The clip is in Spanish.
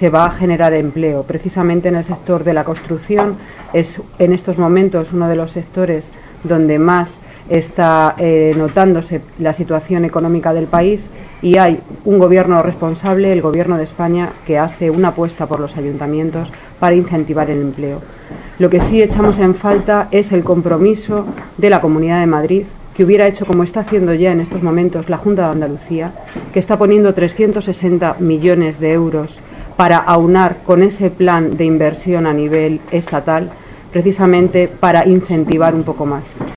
se va a generar empleo. Precisamente en el sector de la construcción es en estos momentos uno de los sectores donde más está notándose la situación económica del país, y hay un gobierno responsable, el Gobierno de España, que hace una apuesta por los ayuntamientos para incentivar el empleo. Lo que sí echamos en falta es el compromiso de la Comunidad de Madrid, que hubiera hecho, como está haciendo ya en estos momentos la Junta de Andalucía, que está poniendo 360 millones de euros para aunar con ese plan de inversión a nivel estatal, precisamente para incentivar un poco más.